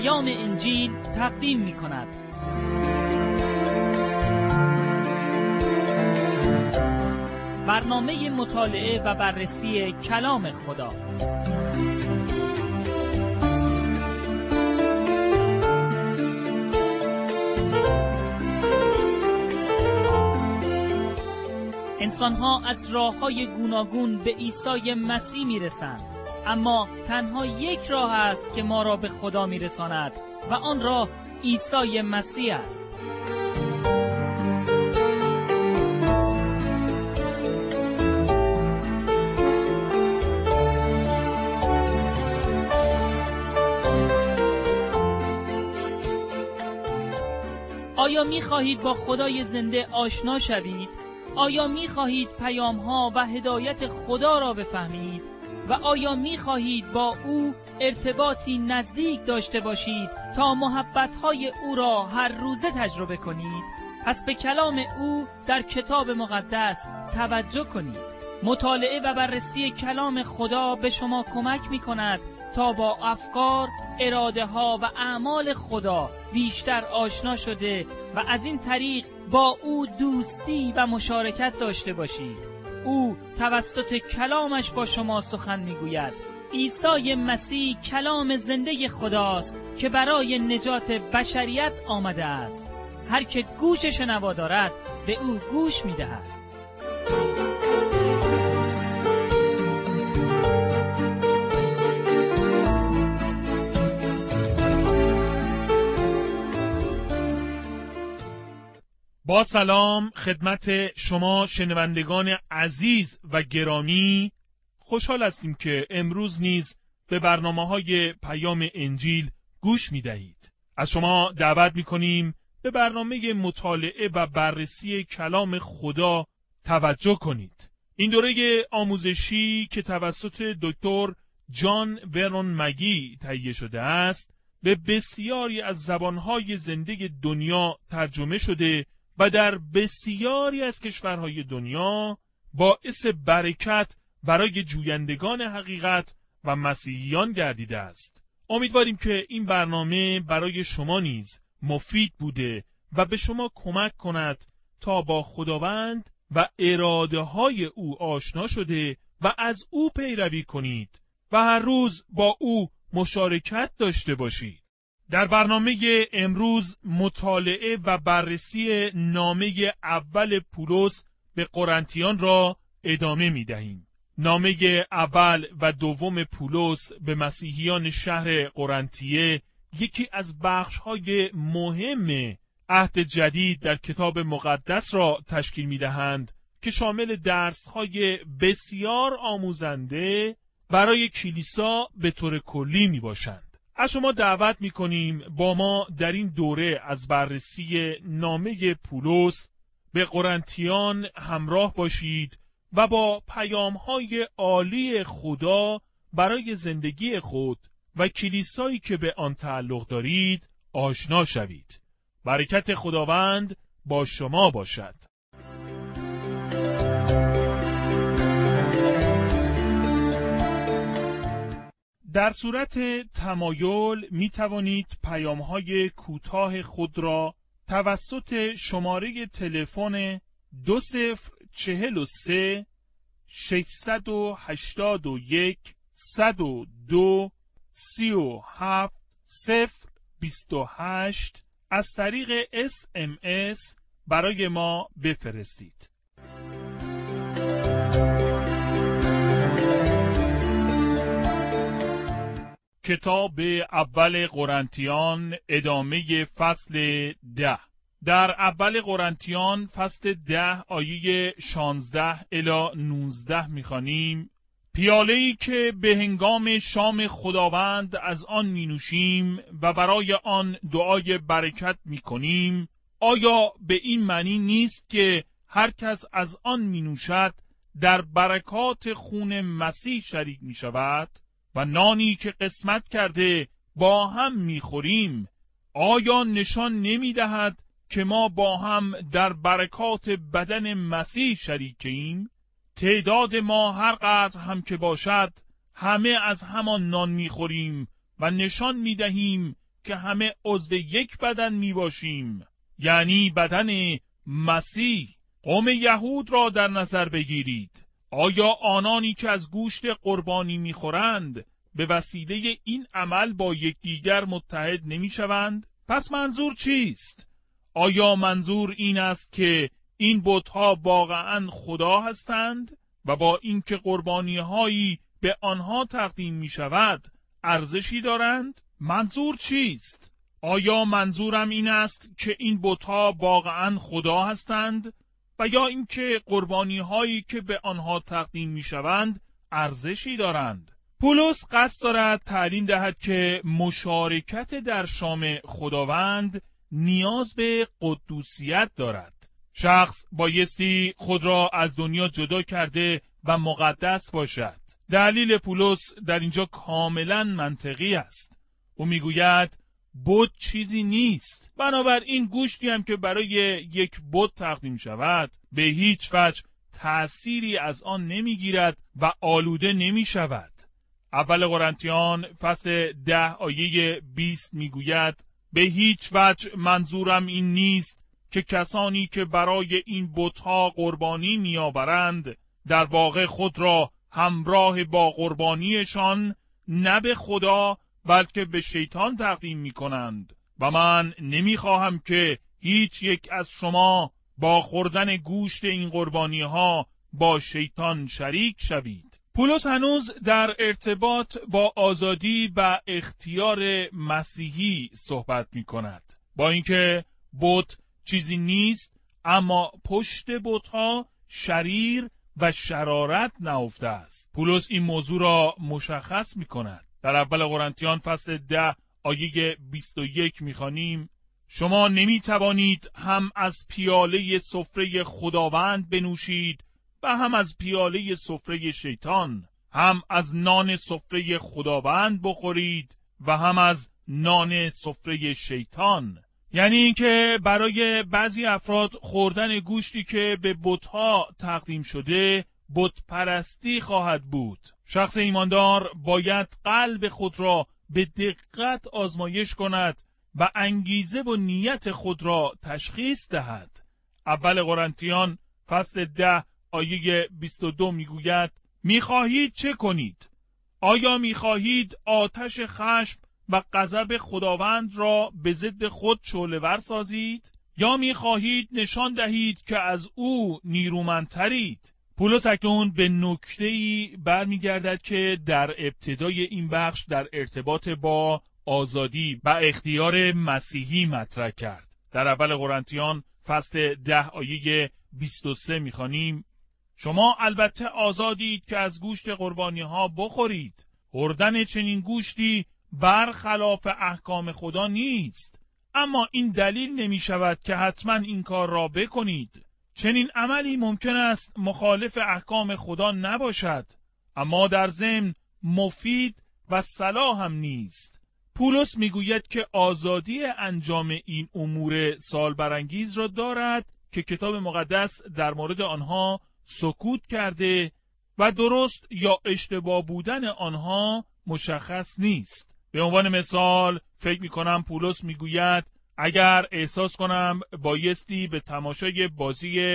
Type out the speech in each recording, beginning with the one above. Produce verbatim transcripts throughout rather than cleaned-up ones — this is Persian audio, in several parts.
پیام انجیل تقدیم می کند. برنامه مطالعه و بررسی کلام خدا. انسان‌ها از راه‌های گوناگون به عیسی مسیح می‌رسند، اما تنها یک راه است که ما را به خدا می‌رساند و آن راه عیسی مسیح است. آیا می‌خواهید با خدای زنده آشنا شوید؟ آیا می‌خواهید پیام‌ها و هدایت خدا را بفهمید؟ و آیا می‌خواهید با او ارتباطی نزدیک داشته باشید تا محبت‌های او را هر روزه تجربه کنید؟ پس به کلام او در کتاب مقدس توجه کنید. مطالعه و بررسی کلام خدا به شما کمک می‌کند تا با افکار، اراده‌ها و اعمال خدا بیشتر آشنا شده و از این طریق با او دوستی و مشارکت داشته باشید. او توسط کلامش با شما سخن میگوید. عیسی مسیح کلام زنده خداست که برای نجات بشریت آمده است. هر که گوش شنوا دارد به او گوش میدهد. با سلام خدمت شما شنوندگان عزیز و گرامی، خوشحال هستیم که امروز نیز به برنامه‌های پیام انجیل گوش می‌دهید. از شما دعوت می‌کنیم به برنامه مطالعه و بررسی کلام خدا توجه کنید. این دوره آموزشی که توسط دکتر جان ورنون مگی تهیه شده است، به بسیاری از زبان‌های زنده دنیا ترجمه شده و در بسیاری از کشورهای دنیا باعث برکت برای جویندگان حقیقت و مسیحیان گردیده است. امیدواریم که این برنامه برای شما نیز مفید بوده و به شما کمک کند تا با خداوند و اراده های او آشنا شده و از او پیروی کنید و هر روز با او مشارکت داشته باشید. در برنامه امروز مطالعه و بررسی نامه اول پولس به قرنتیان را ادامه می دهیم. نامه اول و دوم پولس به مسیحیان شهر قرنتیه یکی از بخش‌های مهم عهد جدید در کتاب مقدس را تشکیل می دهند که شامل درس‌های بسیار آموزنده برای کلیسا به طور کلی می باشند. از شما دعوت می‌کنیم با ما در این دوره از بررسی نامه پولس به قرنتیان همراه باشید و با پیام‌های عالی خدا برای زندگی خود و کلیسایی که به آن تعلق دارید آشنا شوید. برکت خداوند با شما باشد. در صورت تمایل می توانید پیام‌های کوتاه خود را توسط شماره تلفن دو صفر چهل و سه ششصد و هشتاد و یک صد و دو سی و هفت صفر بیست و هشت از طریق اس ام اس برای ما بفرستید. کتاب اول قرنتیان ادامه فصل ده. در اول قرنتیان فصل ده آیه شانزده الی نوزده می‌خوانیم: پیاله‌ای که به هنگام شام خداوند از آن می‌نوشیم و برای آن دعای برکت می‌کنیم، آیا به این معنی نیست که هر کس از آن می‌نوشد در برکات خون مسیح شریک می‌شود؟ و نانی که قسمت کرده با هم می‌خوریم، آیا نشان نمی‌دهد که ما با هم در برکات بدن مسیح شریکیم؟ تعداد ما هر قدر هم که باشد همه از همان نان می‌خوریم و نشان می‌دهیم که همه عضو یک بدن می باشیم، یعنی بدن مسیح. قوم یهود را در نظر بگیرید. آیا آنانی که از گوشت قربانی می خورند به وسیله این عمل با یکدیگر متحد نمی شوند؟ پس منظور چیست؟ آیا منظور این است که این بت‌ها واقعاً خدا هستند و با اینکه قربانی‌هایی به آنها تقدیم می شود ارزشی دارند؟ منظور چیست؟ آیا منظورم این است که این بت‌ها واقعاً خدا هستند و یا اینکه قربانی‌هایی که به آنها تقدیم می شوند ارزشی دارند؟ پولس قصد دارد تعلیم دهد که مشارکت در شام خداوند نیاز به قدوسیت دارد. شخص بایستی خود را از دنیا جدا کرده و مقدس باشد. دلیل پولس در اینجا کاملا منطقی است. او میگوید بت چیزی نیست، بنابراین گوشتی هم که برای یک بت تقدیم شود به هیچ وجه تأثیری از آن نمیگیرد و آلوده نمی شود. اول قرنتیان فصل ده آیه بیست میگوید به هیچ وجه منظورم این نیست که کسانی که برای این بت‌ها قربانی میآورند در واقع خود را همراه با قربانیشان نه به خدا بلکه به شیطان تقدیم می‌کنند و من نمی‌خواهم که هیچ یک از شما با خوردن گوشت این قربانی‌ها با شیطان شریک شوید. پولس هنوز در ارتباط با آزادی و اختیار مسیحی صحبت می‌کند. با اینکه بت چیزی نیست، اما پشت بت‌ها شریر و شرارت نهفته است. پولس این موضوع را مشخص می‌کند. در اول قرنتیان فصل ده آیه بیست و یک می‌خوانیم شما نمی‌توانید هم از پیاله سفره خداوند بنوشید و هم از پیاله سفره شیطان، هم از نان سفره خداوند بخورید و هم از نان سفره شیطان. یعنی اینکه برای بعضی افراد خوردن گوشتی که به بت‌ها تقدیم شده بت پرستی خواهد بود. شخص ایماندار باید قلب خود را به دقت آزمایش کند و انگیزه و نیت خود را تشخیص دهد. اول قرنتیان فصل ده آیه بیست و دو میگوید میخواهید چه کنید؟ آیا میخواهید آتش خشم و غضب خداوند را به ضد خود شعله‌ور سازید؟ یا میخواهید نشان دهید که از او نیرومندترید؟ پولس اکنون به نکته‌ای برمیگردد که در ابتدای این بخش در ارتباط با آزادی و اختیار مسیحی مطرح کرد. در اول قرنتیان فصل ده آیه بیست و سه میخوانیم شما البته آزادید که از گوشت قربانی ها بخورید. خوردن چنین گوشتی برخلاف احکام خدا نیست، اما این دلیل نمی شود که حتما این کار را بکنید. چنین عملی ممکن است مخالف احکام خدا نباشد، اما در ضمن مفید و صلاح هم نیست. پولس میگوید که آزادی انجام این امور سالبرانگیز را دارد که کتاب مقدس در مورد آنها سکوت کرده و درست یا اشتباه بودن آنها مشخص نیست. به عنوان مثال فکر میکنم پولس میگوید اگر احساس کنم بایستی به تماشای بازی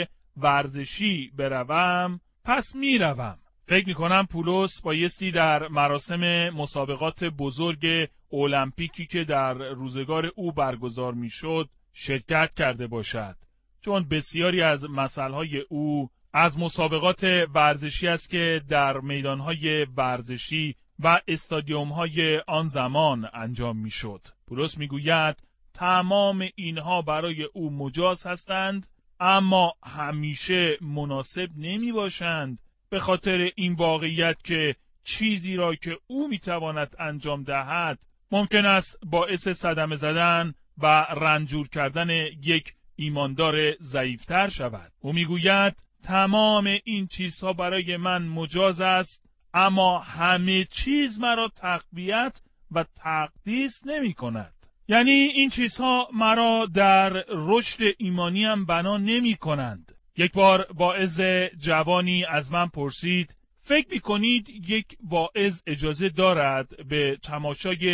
ورزشی بروم پس میروم. فکر میکنم پولس بایستی در مراسم مسابقات بزرگ المپیکی که در روزگار او برگزار میشد شرکت کرده باشد، چون بسیاری از مثلهای او از مسابقات ورزشی است که در میدانهای ورزشی و استادیومهای آن زمان انجام میشد. پولس میگوید تمام اینها برای او مجاز هستند، اما همیشه مناسب نمی باشند، به خاطر این واقعیت که چیزی را که او میتواند انجام دهد ممکن است باعث صدمه زدن و رنجور کردن یک ایماندار ضعیفتر شود. او میگوید تمام این چیزها برای من مجاز است، اما همه چیز مرا تقویت و تقدیس نمی کند. یعنی این چیزها مرا در رشد ایمانیم بنا نمی کنند. یک بار واعظ جوانی از من پرسید فکر می کنید یک واعظ اجازه دارد به تماشای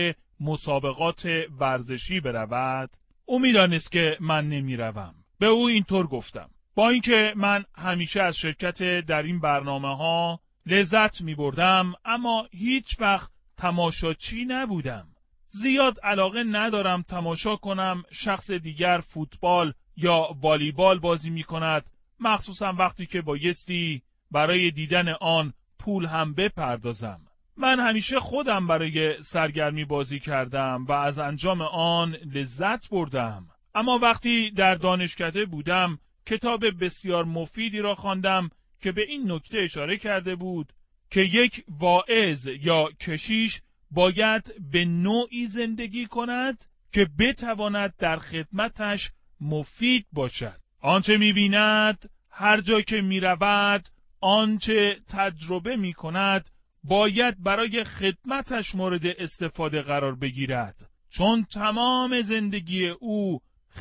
مسابقات ورزشی برود؟ او می‌دانست که من نمی‌روم. به او اینطور گفتم: با اینکه من همیشه از شرکت در این برنامه‌ها لذت می‌بردم، اما هیچ وقت تماشاچی نبودم. زیاد علاقه ندارم تماشا کنم شخص دیگر فوتبال یا والیبال بازی می‌کند، مخصوصا وقتی که بایستی برای دیدن آن پول هم بپردازم. من همیشه خودم برای سرگرمی بازی کردم و از انجام آن لذت بردم. اما وقتی در دانشکده بودم کتاب بسیار مفیدی را خواندم که به این نکته اشاره کرده بود که یک واعظ یا کشیش باید به نوعی زندگی کند که بتواند در خدمتش مفید باشد. آنچه می‌بیند، هر جا که می‌رود، آنچه تجربه می‌کند، باید برای خدمتش مورد استفاده قرار بگیرد، چون تمام زندگی او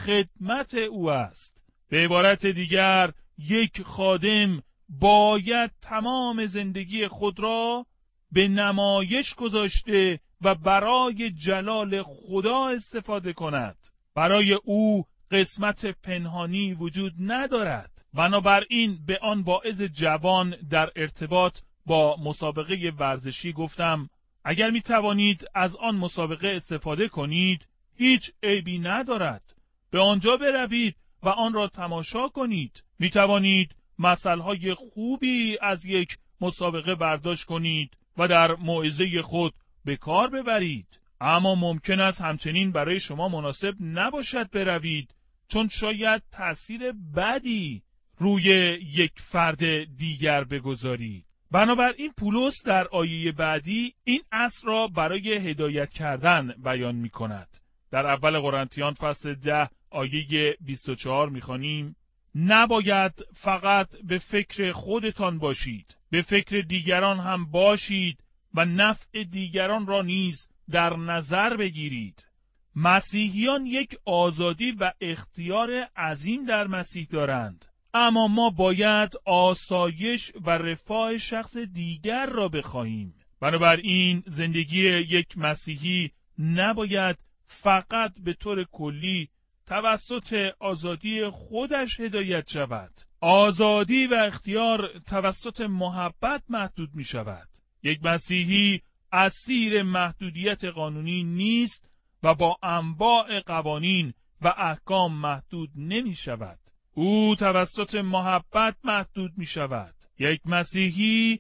خدمت او است. به عبارت دیگر، یک خادم باید تمام زندگی خود را به نمایش گذاشته و برای جلال خدا استفاده کند. برای او قسمت پنهانی وجود ندارد. بنابراین به آن واعظ جوان در ارتباط با مسابقه ورزشی گفتم: اگر می توانید از آن مسابقه استفاده کنید، هیچ عیبی ندارد. به آنجا بروید و آن را تماشا کنید. می توانید مثلهای خوبی از یک مسابقه برداشت کنید و در موعظه خود به کار ببرید. اما ممکن است همچنین برای شما مناسب نباشد بروید، چون شاید تأثیر بدی روی یک فرد دیگر بگذارید. بنابراین پولس در آیه بعدی این اصل را برای هدایت کردن بیان می کند. در اول قرنتیان فصل ده آیه بیست و چهار می خوانیم: نباید فقط به فکر خودتان باشید، به فکر دیگران هم باشید و نفع دیگران را نیز در نظر بگیرید. مسیحیان یک آزادی و اختیار عظیم در مسیح دارند، اما ما باید آسایش و رفاه شخص دیگر را بخواهیم. بنابراین زندگی یک مسیحی نباید فقط به طور کلی توسط آزادی خودش هدایت شود. آزادی و اختیار توسط محبت محدود می شود. یک مسیحی اسیر محدودیت قانونی نیست و با انواع قوانین و احکام محدود نمی شود. او توسط محبت محدود می شود. یک مسیحی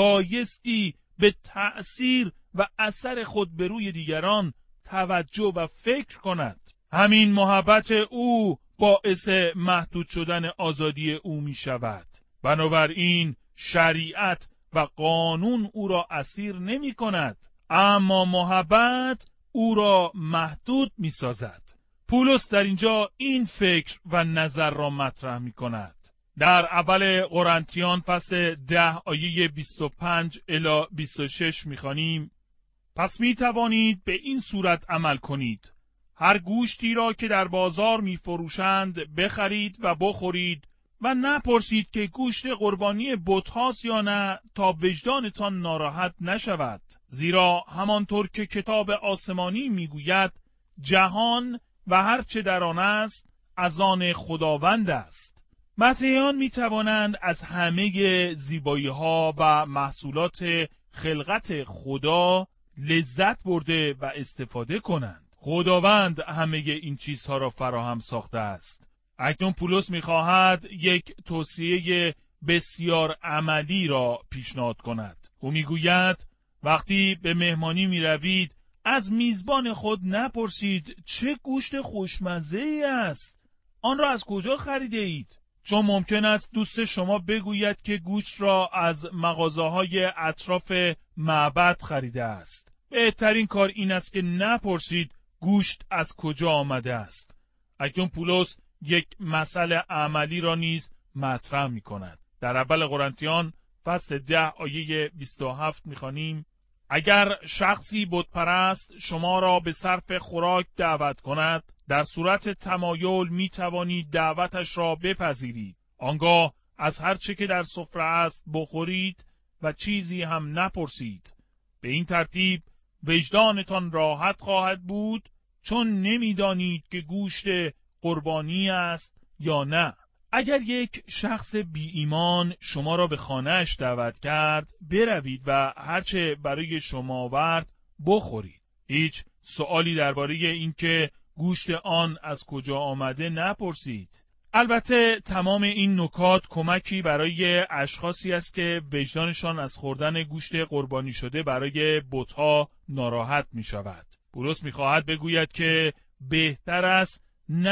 بایستی به تأثیر و اثر خود بر روی دیگران توجه و فکر کند. همین محبت او باعث محدود شدن آزادی او می شود. بنابراین شریعت و قانون او را اسیر نمی کند، اما محبت او را محدود می سازد. پولس در اینجا این فکر و نظر را مطرح می کند. در اول قرنتیان فصل ده آیه بیست و پنج الی بیست و شش می خوانیم: پس می توانید به این صورت عمل کنید: هر گوشتی را که در بازار می فروشند بخرید و بخورید و نپرسید که گوشت قربانی بت هاست یا نه، تا وجدانتان ناراحت نشود. زیرا همانطور که کتاب آسمانی می گوید جهان و هر چه در آن است از آن خداوند است. مسیحیان می توانند از همه زیبایی ها و محصولات خلقت خدا لذت برده و استفاده کنند. خداوند همه این چیزها را فراهم ساخته است. اکنون پولس می خواهد یک توصیه بسیار عملی را پیشنهاد کند. او می گوید وقتی به مهمانی می روید از میزبان خود نپرسید چه گوشت خوشمزه ای است، آن را از کجا خریده اید؟ چون ممکن است دوست شما بگوید که گوشت را از مغازه‌های اطراف معبد خریده است. بهترین کار این است که نپرسید گوشت از کجا آمده است. اکنون پولس یک مسئله عملی را نیز مطرح می کند. در اول قرنتیان فصل ده آیه بیست و هفت می خوانیم: اگر شخصی بت پرست شما را به صرف خوراک دعوت کند، در صورت تمایل می توانید دعوتش را بپذیرید. آنگاه از هر چه که در سفره است بخورید و چیزی هم نپرسید. به این ترتیب وجدانتان راحت خواهد بود، چون نمیدانید که گوشت قربانی است یا نه. اگر یک شخص بی ایمان شما را به خانه‌اش دعوت کرد، بروید و هرچه برای شما آورد بخورید. هیچ سؤالی درباره اینکه گوشت آن از کجا آمده نپرسید. البته تمام این نکات کمکی برای اشخاصی است که وجدانشان از خوردن گوشت قربانی شده برای بت‌ها ناراحت می شود. پولس می خواهد بگوید که بهتر است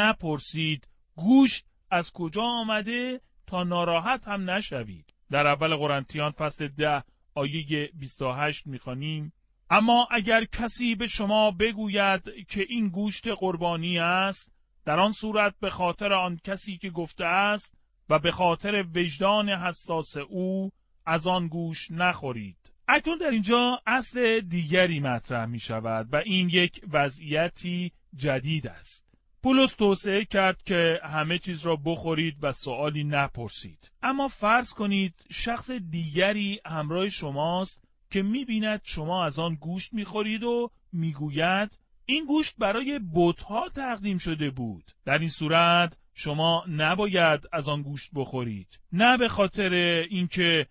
نپرسید گوشت از کجا آمده تا ناراحت هم نشوید. در اول قرنتیان فصل ده آیه بیست و هشت می خوانیم: اما اگر کسی به شما بگوید که این گوشت قربانی است، در آن صورت به خاطر آن کسی که گفته است و به خاطر وجدان حساس او از آن گوشت نخورید. اکنون در اینجا اصل دیگری مطرح می شود و این یک وضعیتی جدید است. پولس توصیه کرد که همه چیز را بخورید و سؤالی نپرسید. اما فرض کنید شخص دیگری همراه شماست که می بیند شما از آن گوشت می خورید و می گوید این گوشت برای بت‌ها تقدیم شده بود. در این صورت شما نباید از آن گوشت بخورید، نه به خاطر اینکه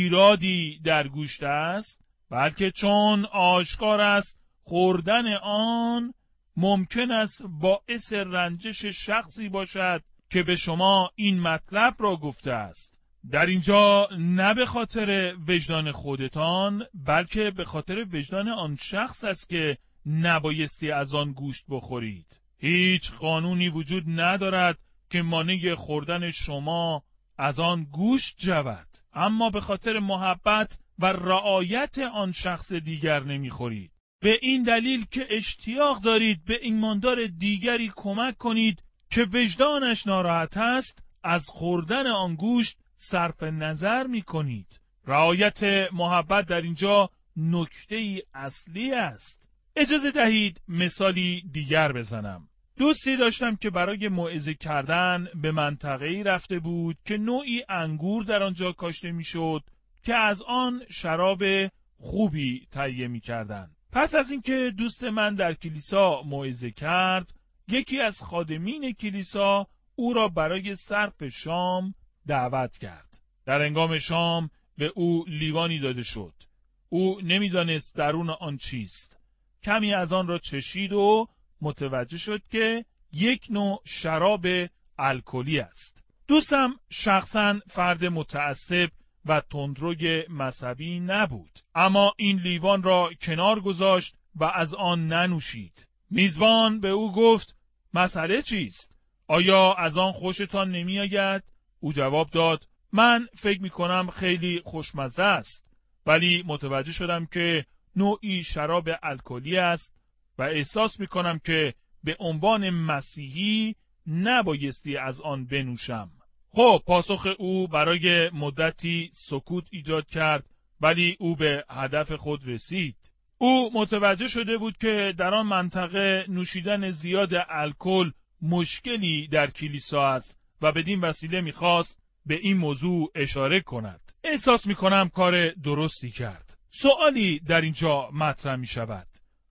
ایرادی در گوشت است، بلکه چون آشکار است خوردن آن ممکن است باعث رنجش شخصی باشد که به شما این مطلب را گفته است. در اینجا نه به خاطر وجدان خودتان، بلکه به خاطر وجدان آن شخص است که نبایستی از آن گوشت بخورید. هیچ قانونی وجود ندارد که مانع خوردن شما از آن گوشت شود، اما به خاطر محبت و رعایت آن شخص دیگر نمیخورید. به این دلیل که اشتیاق دارید به ایماندار دیگری کمک کنید که وجدانش ناراحت است، از خوردن آن گوشت صرف نظر می کنید. رعایت محبت در اینجا نکته اصلی است. اجازه دهید مثالی دیگر بزنم. دوستی داشتم که برای موعظه کردن به منطقه‌ای رفته بود که نوعی انگور در آنجا کاشته میشد که از آن شراب خوبی تهیه می‌کردند. پس از اینکه دوست من در کلیسا موعظه کرد، یکی از خادمین کلیسا او را برای صرف شام دعوت کرد. در هنگام شام به او لیوانی داده شد. او نمی‌دانست درون آن چیست. کمی از آن را چشید و متوجه شد که یک نوع شراب الکلی است. دوستم شخصاً فرد متعصب و تندروی مذهبی نبود، اما این لیوان را کنار گذاشت و از آن ننوشید. میزبان به او گفت مسئله چیست؟ آیا از آن خوشتان نمی آید؟ او جواب داد من فکر می کنم خیلی خوشمزه است، ولی متوجه شدم که نوعی شراب الکلی است و احساس می کنم که به عنوان مسیحی نبایستی از آن بنوشم. خب پاسخ او برای مدتی سکوت ایجاد کرد، ولی او به هدف خود رسید. او متوجه شده بود که در آن منطقه نوشیدن زیاد الکل مشکلی در کلیسا است و بدین وسیله می‌خواست به این موضوع اشاره کند. احساس می‌کنم کار درستی کرد. سوالی در اینجا مطرح می‌شود: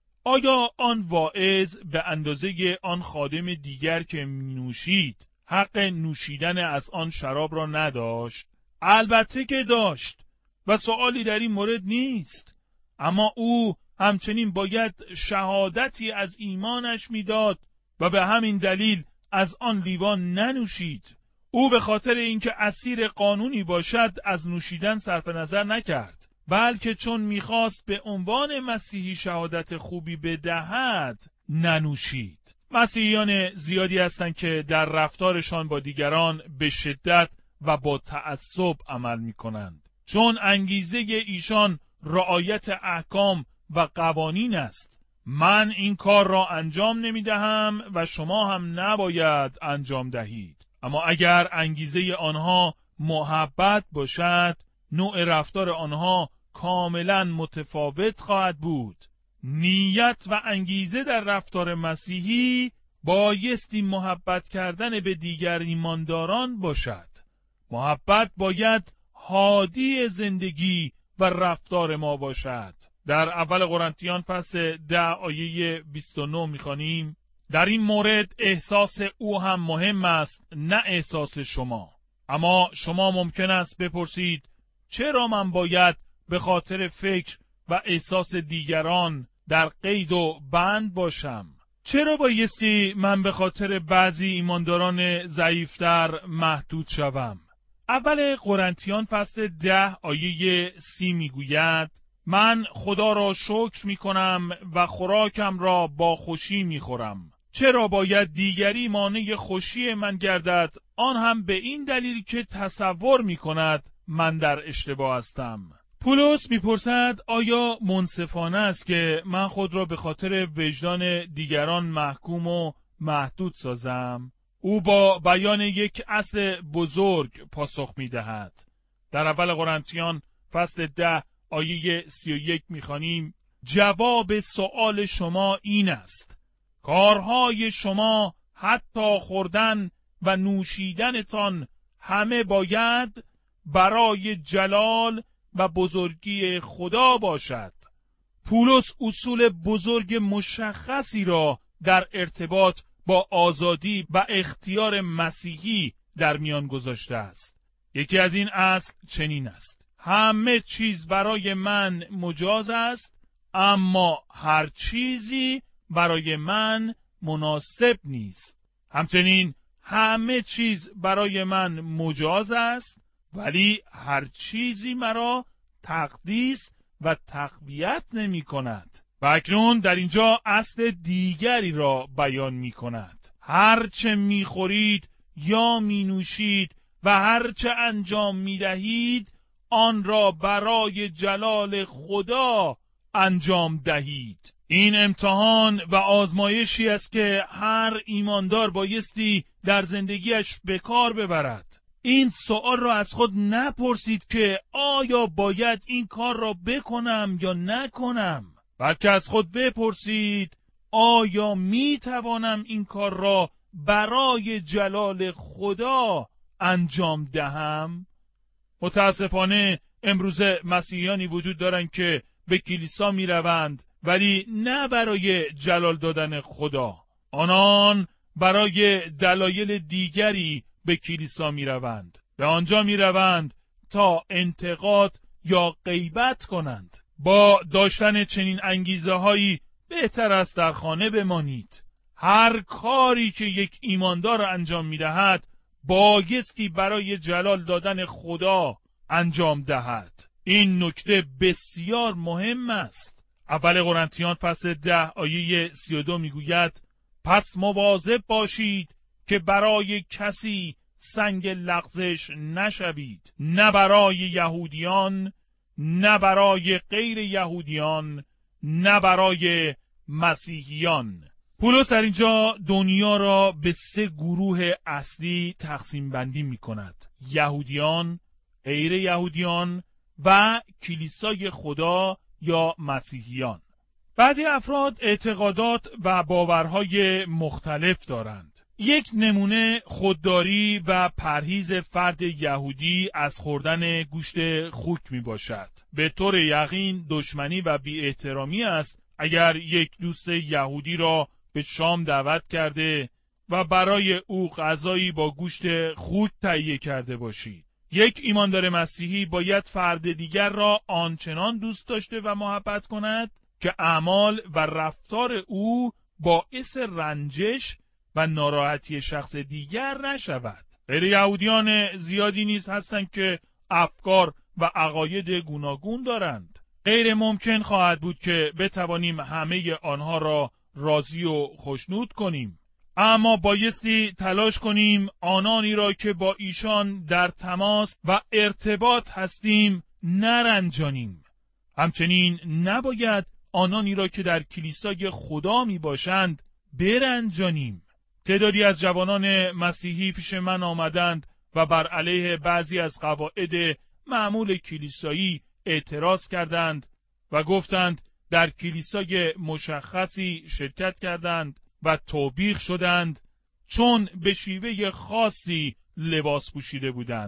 آیا آن واعظ به اندازه آن خادم دیگر که می‌نوشید حق نوشیدن از آن شراب را نداشت؟ البته که داشت و سوالی در این مورد نیست، اما او همچنین باید شهادتی از ایمانش میداد و به همین دلیل از آن لیوان ننوشید. او به خاطر اینکه اسیر قانونی باشد از نوشیدن صرف نظر نکرد، بلکه چون میخواست به عنوان مسیحی شهادت خوبی بدهد ننوشید. مسیحیان زیادی هستند که در رفتارشان با دیگران به شدت و با تعصب عمل میکنند، چون انگیزه ایشان رعایت احکام و قوانین است. من این کار را انجام نمیدهم و شما هم نباید انجام دهید. اما اگر انگیزه آنها محبت باشد، نوع رفتار آنها کاملا متفاوت خواهد بود. نیت و انگیزه در رفتار مسیحی بایستی محبت کردن به دیگر ایمانداران باشد. محبت باید هادی زندگی و رفتار ما باشد. در اول قرنتیان فصل ده آیه بیست و نه می‌خوانیم: در این مورد احساس او هم مهم است، نه احساس شما. اما شما ممکن است بپرسید چرا من باید به خاطر فکر و احساس دیگران در قید و بند باشم؟ چرا بایستی من به خاطر بعضی ایمانداران ضعیفتر محدود شوم؟ اول قرنتیان فصل ده آیه سی میگوید: من خدا را شکر میکنم و خوراکم را با خوشی میخورم. چرا باید دیگری مانع خوشی من گردد؟ آن هم به این دلیل که تصور میکند من در اشتباه هستم. پولس میپرسد آیا منصفانه است که من خود را به خاطر وجدان دیگران محکوم و محدود سازم؟ او با بیان یک اصل بزرگ پاسخ میدهد. در اول قرنتیان فصل ده آیه سی و یک میخوانیم: جواب سؤال شما این است: کارهای شما حتی خوردن و نوشیدنتان همه باید برای جلال و بزرگی خدا باشد. پولس اصول بزرگ مشخصی را در ارتباط با آزادی و اختیار مسیحی در میان گذاشته است. یکی از این اصل چنین است: همه چیز برای من مجاز است، اما هر چیزی برای من مناسب نیست. همچنین همه چیز برای من مجاز است، ولی هر چیزی مرا تقدیس و تقویت نمی کند. و اکنون در اینجا اصل دیگری را بیان می کند: هر چه می خورید یا می نوشید و هر چه انجام می دهید آن را برای جلال خدا انجام دهید. این امتحان و آزمایشی است که هر ایماندار بایستی در زندگیش به کار ببرد. این سوال را از خود نپرسید که آیا باید این کار را بکنم یا نکنم، بلکه از خود بپرسید آیا می توانم این کار را برای جلال خدا انجام دهم؟ متاسفانه امروز مسیحیانی وجود دارند که به کلیسا می روند ولی نه برای جلال دادن خدا. آنان برای دلایل دیگری به کلیسا می روند. به آنجا می روند تا انتقاد یا غیبت کنند. با داشتن چنین انگیزه هایی بهتر است در خانه بمانید. هر کاری که یک ایماندار انجام می دهد بایستی برای جلال دادن خدا انجام دهد. این نکته بسیار مهم است. اول قرنتیان فصل ده آیه سی و دو میگوید: پس مواظب باشید که برای کسی سنگ لغزش نشوید، نه برای یهودیان، نه برای غیر یهودیان، نه برای مسیحیان. پولس در اینجا دنیا را به سه گروه اصلی تقسیم بندی می کند: یهودیان، غیر یهودیان و کلیسای خدا یا مسیحیان. بعضی افراد اعتقادات و باورهای مختلف دارند. یک نمونه خودداری و پرهیز فرد یهودی از خوردن گوشت خوک می باشد. به طور یقین دشمنی و بی احترامی است اگر یک دوست یهودی را به شام دعوت کرده و برای او غذایی با گوشت خوک تهیه کرده باشید. یک ایماندار مسیحی باید فرد دیگر را آنچنان دوست داشته و محبت کند که اعمال و رفتار او باعث رنجش و ناراحتی شخص دیگر نشود. غیر یهودیان زیادی نیز هستند که افکار و عقاید گوناگون دارند. غیر ممکن خواهد بود که بتوانیم همه آنها را راضی و خوشنود کنیم. اما بایستی تلاش کنیم آنانی را که با ایشان در تماس و ارتباط هستیم نرنجانیم. همچنین نباید آنانی را که در کلیسای خدا می باشند برنجانیم. تعدادی از جوانان مسیحی پیش من آمدند و بر علیه بعضی از قواعد معمول کلیسایی اعتراض کردند و گفتند در کلیسای مشخصی شرکت کردند و توبیخ شدند چون به شیوه خاصی لباس پوشیده بودند.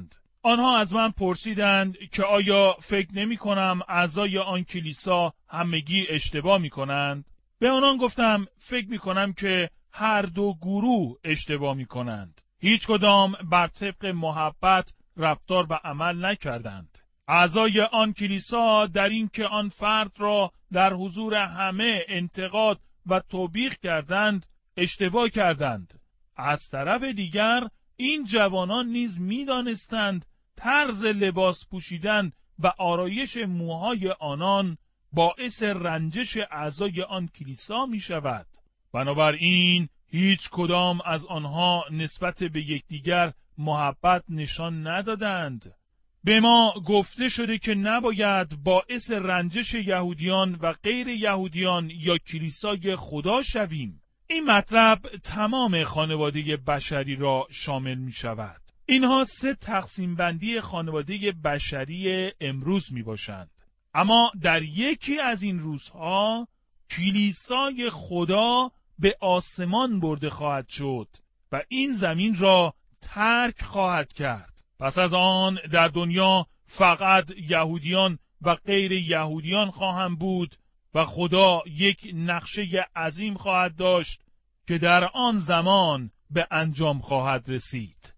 آنها از من پرسیدند که آیا فکر نمی کنم اعضای آن کلیسا همگی اشتباه می کنند؟ به آنان گفتم فکر می کنم که هر دو گروه اشتباه می کنند. هیچ کدام بر طبق محبت رفتار و عمل نکردند. اعضای آن کلیسا در این که آن فرد را در حضور همه انتقاد و توبیخ کردند اشتباه کردند. از طرف دیگر این جوانان نیز می دانستند طرز لباس پوشیدن و آرایش موهای آنان باعث رنجش اعضای آن کلیسا می شود. بنابراین هیچ کدام از آنها نسبت به یکدیگر محبت نشان ندادند. به ما گفته شده که نباید باعث رنجش یهودیان و غیر یهودیان یا کلیسای خدا شویم. این مطلب تمام خانواده بشری را شامل می شود. اینها سه تقسیم بندی خانواده بشری امروز می باشند. اما در یکی از این روزها کلیسای خدا به آسمان برده خواهد شد و این زمین را ترک خواهد کرد. پس از آن در دنیا فقط یهودیان و غیر یهودیان خواهند بود و خدا یک نقشه عظیم خواهد داشت که در آن زمان به انجام خواهد رسید.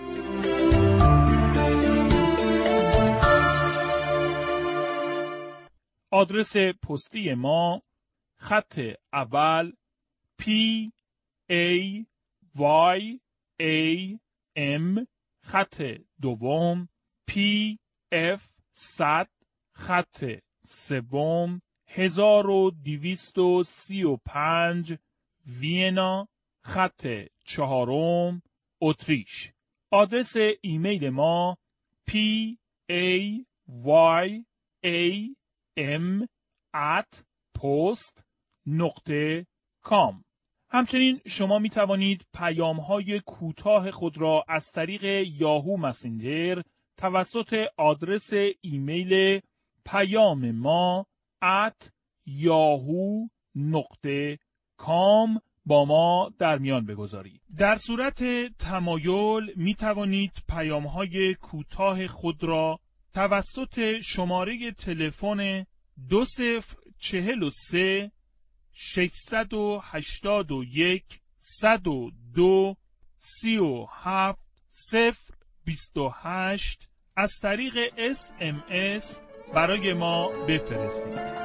آدرس پستی ما خط اول پی ای وای ای ام، خط دوم پی اف صد، خط سوم هزار و دویست و سی و پنج وینا، خط چهارم اتریش. آدرس ایمیل ما پی ای وای ای ام ات پست نقطه کام. همچنین شما می توانید پیام های کوتاه خود را از طریق یاهو مسنجر توسط آدرس ایمیل پیام ما ات یاهو نقطه کام با ما در میان بگذارید. در صورت تمایل می توانید پیام های کوتاه خود را توسط شماره تلفن دو صفر چهل و سه ششصد و هشتاد و یک صد و دو سی و هفت صفر بیست و هشت از طریق اس ام اس برای ما بفرستید.